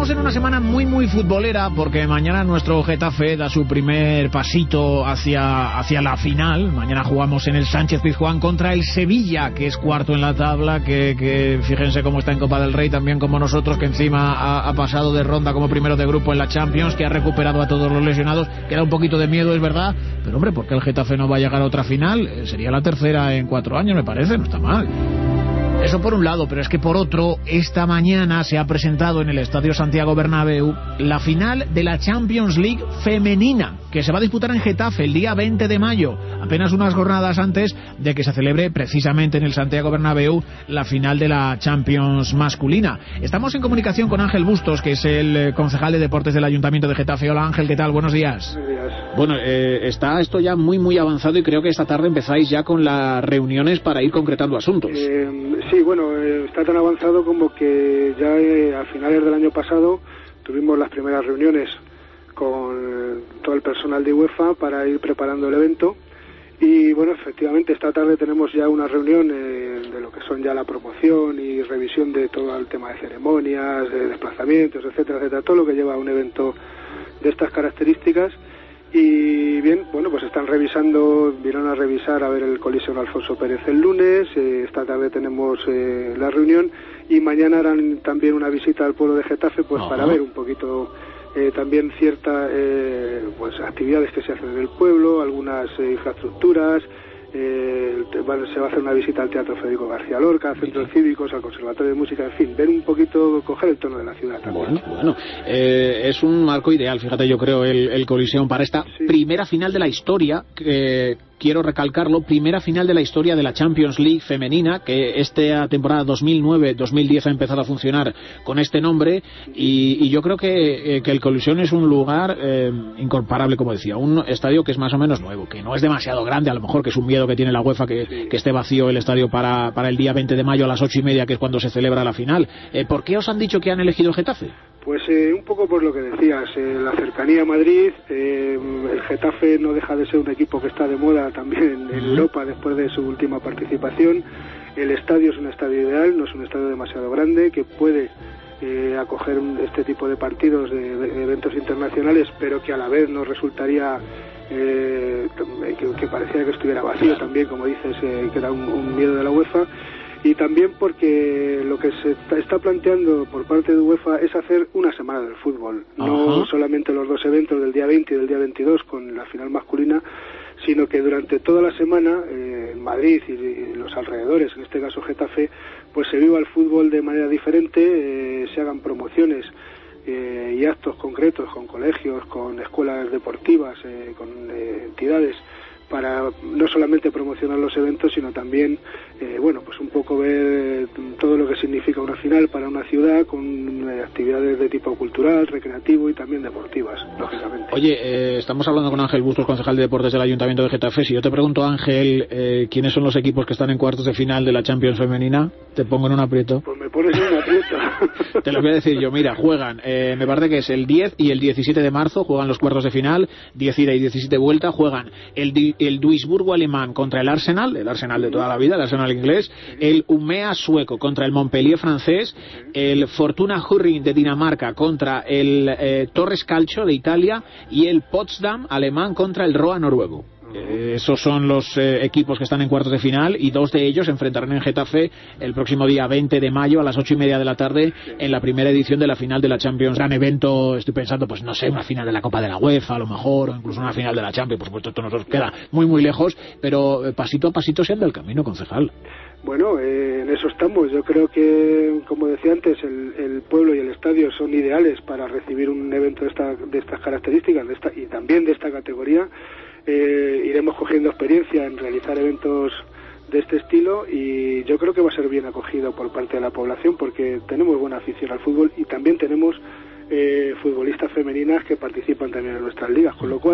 Estamos en una semana muy futbolera porque mañana nuestro Getafe da su primer pasito hacia la final. Mañana jugamos en el Sánchez-Pizjuán contra el Sevilla, que es cuarto en la tabla, que fíjense cómo está en Copa del Rey, también como nosotros, que encima ha pasado de ronda como primero de grupo en la Champions, que ha recuperado a todos los lesionados, que da un poquito de miedo, es verdad, pero hombre, ¿por qué el Getafe no va a llegar a otra final? Sería la tercera en 4 años, me parece, no está mal. Eso por un lado, pero es que por otro, esta mañana se ha presentado en el Estadio Santiago Bernabéu la final de la Champions League femenina, que se va a disputar en Getafe el día 20 de mayo, apenas unas jornadas antes de que se celebre precisamente en el Santiago Bernabéu la final de la Champions masculina. Estamos en comunicación con Ángel Bustos, que es el concejal de deportes del Ayuntamiento de Getafe. Hola Ángel, ¿qué tal? Buenos días. Buenos días. Bueno, está esto ya muy avanzado y creo que esta tarde empezáis ya con las reuniones para ir concretando asuntos. Sí, bueno, está tan avanzado como que ya a finales del año pasado tuvimos las primeras reuniones con todo el personal de UEFA para ir preparando el evento y bueno, efectivamente esta tarde tenemos ya una reunión de lo que son ya la promoción y revisión de todo el tema de ceremonias, de desplazamientos, etcétera, todo lo que lleva a un evento de estas características. Y bien, bueno, pues vinieron a revisar a ver el Coliseo Alfonso Pérez el lunes, esta tarde tenemos la reunión y mañana harán también una visita al pueblo de Getafe, pues para ver un poquito también ciertas pues actividades que se hacen en el pueblo, algunas infraestructuras. Se va a hacer una visita al Teatro Federico García Lorca, a centros cívicos, al Conservatorio de Música, en fin, ver un poquito, coger el tono de la ciudad también. Bueno, es un marco ideal, fíjate, yo creo, el Coliseum para esta primera final de la historia, que quiero recalcarlo, primera final de la historia de la Champions League femenina, que esta temporada 2009-2010 ha empezado a funcionar con este nombre, y yo creo que el Coliseum es un lugar incomparable, como decía, un estadio que es más o menos nuevo, que no es demasiado grande, a lo mejor, que es un miedo que tiene la UEFA que esté vacío el estadio para el día 20 de mayo a las 8:30, que es cuando se celebra la final. ¿Por qué os han dicho que han elegido el Getafe? Pues un poco por lo que decías, la cercanía a Madrid, el Getafe no deja de ser un equipo que está de moda también en Europa después de su última participación. El estadio es un estadio ideal, no es un estadio demasiado grande, que puede acoger este tipo de partidos, de eventos internacionales, pero que a la vez no resultaría que parecía que estuviera vacío también, como dices, que era un miedo de la UEFA. Y también porque lo que se está planteando por parte de UEFA es hacer una semana del fútbol, no solamente los dos eventos del día 20 y del día 22 con la final masculina, sino que durante toda la semana en Madrid y los alrededores, en este caso Getafe, pues se viva el fútbol de manera diferente, se hagan promociones y actos concretos con colegios, con escuelas deportivas, con entidades, para no solamente promocionar los eventos, sino también, bueno, pues un poco ver todo lo que significa una final para una ciudad, con actividades de tipo cultural, recreativo y también deportivas, lógicamente. Oye, estamos hablando con Ángel Bustos, concejal de deportes del Ayuntamiento de Getafe. Si yo te pregunto, Ángel, ¿quiénes son los equipos que están en cuartos de final de la Champions femenina? ¿Te pongo en un aprieto? Pues me pones en un aprieto. Te lo voy a decir yo, mira, juegan, me parece que es el 10 y el 17 de marzo, juegan los cuartos de final, 10 ida y 17 vuelta, juegan el Duisburgo alemán contra el Arsenal de toda la vida, el Arsenal inglés, el Umea sueco contra el Montpellier francés, el Fortuna Hurring de Dinamarca contra el Torres Calcio de Italia y el Potsdam alemán contra el Roa noruego. Esos son los equipos que están en cuartos de final y dos de ellos se enfrentarán en Getafe el próximo día 20 de mayo a las 8:30 de la tarde en la primera edición de la final de la Champions. Gran evento, estoy pensando, pues no sé, una final de la Copa de la UEFA a lo mejor, o incluso una final de la Champions. Por supuesto, esto nos queda muy lejos, pero pasito a pasito se anda el camino, concejal. Bueno, en eso estamos. Yo creo que, como decía antes, el pueblo y el estadio son ideales para recibir un evento de estas características y también de esta categoría. Iremos cogiendo experiencia en realizar eventos de este estilo y yo creo que va a ser bien acogido por parte de la población porque tenemos buena afición al fútbol y también tenemos futbolistas femeninas que participan también en nuestras ligas, con lo cual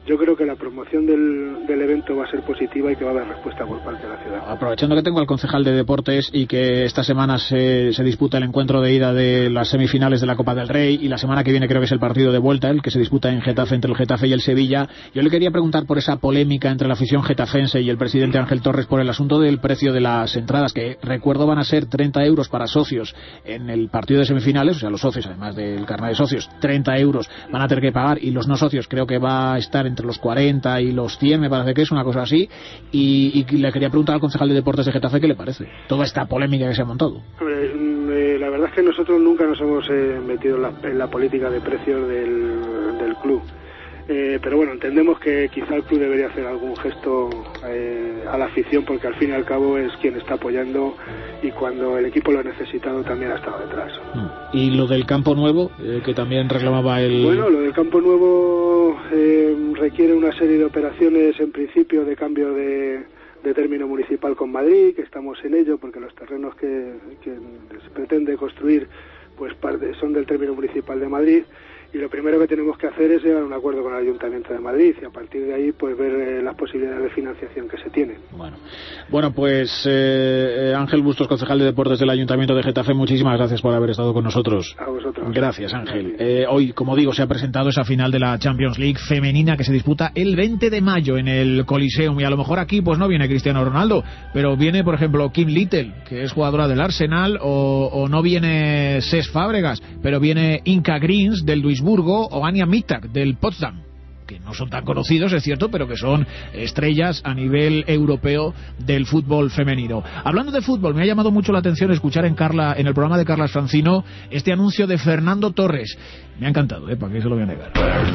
yo creo que la promoción del evento va a ser positiva y que va a haber respuesta por parte de la ciudad. Aprovechando que tengo al concejal de Deportes y que esta semana se disputa el encuentro de ida de las semifinales de la Copa del Rey, y la semana que viene creo que es el partido de vuelta, el que se disputa en Getafe entre el Getafe y el Sevilla, yo le quería preguntar por esa polémica entre la afición getafense y el presidente Ángel Torres por el asunto del precio de las entradas, que recuerdo van a ser 30 euros para socios en el partido de semifinales, o sea, los socios, además del carnet de socios, 30 euros van a tener que pagar, y los no socios creo que va a estar entre los 40 y los 100, me parece que es una cosa así, y le quería preguntar al concejal de Deportes de Getafe qué le parece toda esta polémica que se ha montado. La verdad es que nosotros nunca nos hemos metido en la política de precios del club. Pero bueno, entendemos que quizá el club debería hacer algún gesto a la afición, porque al fin y al cabo es quien está apoyando, y cuando el equipo lo ha necesitado también ha estado detrás. ¿Y lo del campo nuevo, que también reclamaba el...? Bueno, lo del campo nuevo requiere una serie de operaciones, en principio de cambio de término municipal con Madrid, que estamos en ello, porque los terrenos que se pretende construir pues son del término municipal de Madrid, y lo primero que tenemos que hacer es llegar a un acuerdo con el Ayuntamiento de Madrid, y a partir de ahí pues ver las posibilidades de financiación que se tienen. Bueno, pues Ángel Bustos, concejal de Deportes del Ayuntamiento de Getafe, muchísimas gracias por haber estado con nosotros. A vosotros. Gracias, Ángel. Hoy, como digo, se ha presentado esa final de la Champions League femenina que se disputa el 20 de mayo en el Coliseum, y a lo mejor aquí pues no viene Cristiano Ronaldo, pero viene, por ejemplo, Kim Little, que es jugadora del Arsenal, o no viene Cesc Fábregas, pero viene Inka Greens del Duisburgo, o Anja Mittag del Potsdam, que no son tan conocidos, es cierto, pero que son estrellas a nivel europeo del fútbol femenino. Hablando de fútbol, me ha llamado mucho la atención escuchar en el programa de Carlas Francino este anuncio de Fernando Torres. Me ha encantado, ¿para qué se lo voy a negar?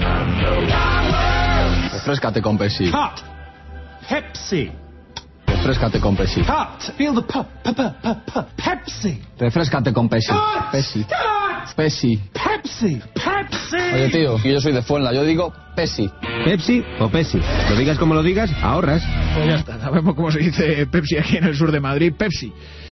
Refréscate con Pepsi. Hot Pepsi. Refréscate con Pepsi. Hot. Feel the Pepsi. Refréscate con Pepsi. Pepsi. Pepsi. Pepsi. Pepsi. Oye, tío, que yo soy de Fuenla, yo digo Pepsi. ¿Pepsi o Pepsi? Lo digas como lo digas, ahorras. Pues ya está, sabemos cómo se dice Pepsi aquí en el sur de Madrid. Pepsi.